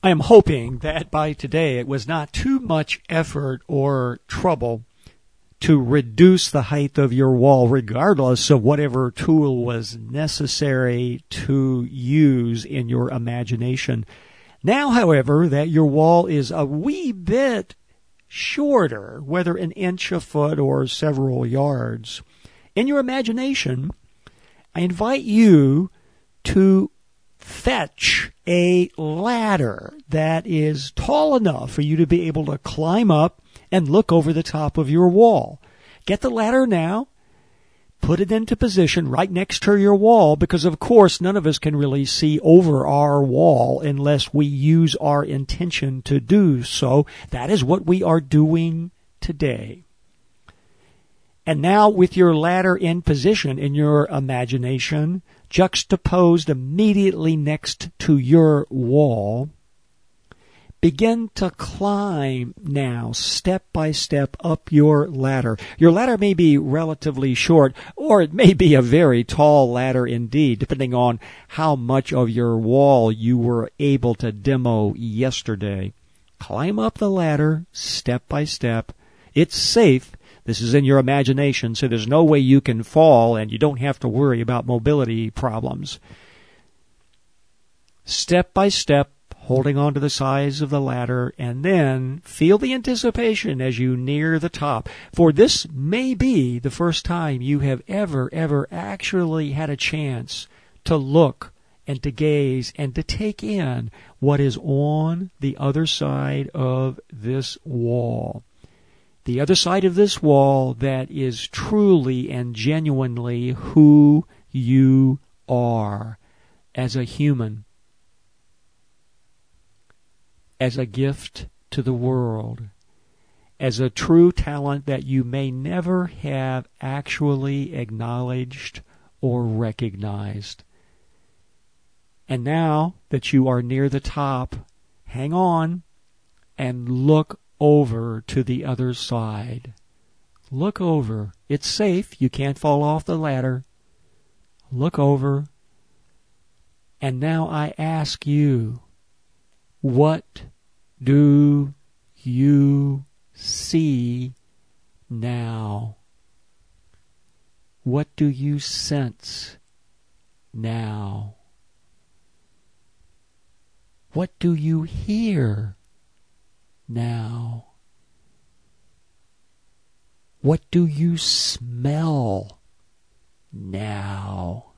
I am hoping that by today it was not too much effort or trouble to reduce the height of your wall, regardless of whatever tool was necessary to use in your imagination. Now, however, that your wall is a wee bit shorter, whether an inch, a foot, or several yards, in your imagination, I invite you to fetch a ladder that is tall enough for you to be able to climb up and look over the top of your wall. Get the ladder now. Put it into position right next to your wall, because of course none of us can really see over our wall unless we use our intention to do so. That is what we are doing today. And now, with your ladder in position in your imagination, juxtaposed immediately next to your wall, begin to climb now, step by step, up your ladder. Your ladder may be relatively short, or it may be a very tall ladder indeed, depending on how much of your wall you were able to demo yesterday. Climb up the ladder, step by step. It's safe. This is in your imagination, so there's no way you can fall, and you don't have to worry about mobility problems. Step by step, holding on to the sides of the ladder, and then feel the anticipation as you near the top. For this may be the first time you have ever actually had a chance to look and to gaze and to take in what is on the other side of this wall. The other side of this wall that is truly and genuinely who you are as a human, as a gift to the world, as a true talent that you may never have actually acknowledged or recognized. And now that you are near the top, hang on and look over to the other side. Look over. It's safe. You can't fall off the ladder. Look over. And now I ask you, what do you see now? What do you sense now? What do you hear now? What do you smell now?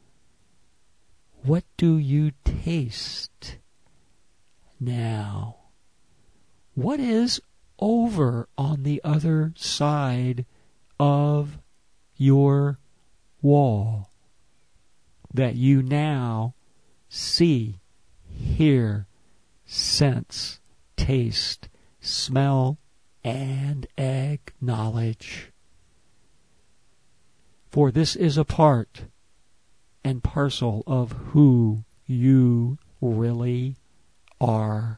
What do you taste now? What is over on the other side of your wall that you now see, hear, sense, taste, smell, and acknowledge? For this is a part and parcel of who you really are.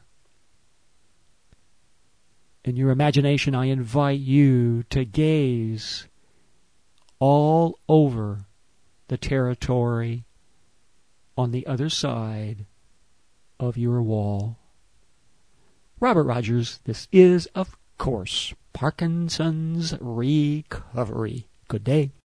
In your imagination, I invite you to gaze all over the territory on the other side of your wall. Robert Rogers, this is, of course, Parkinson's Recovery. Good day.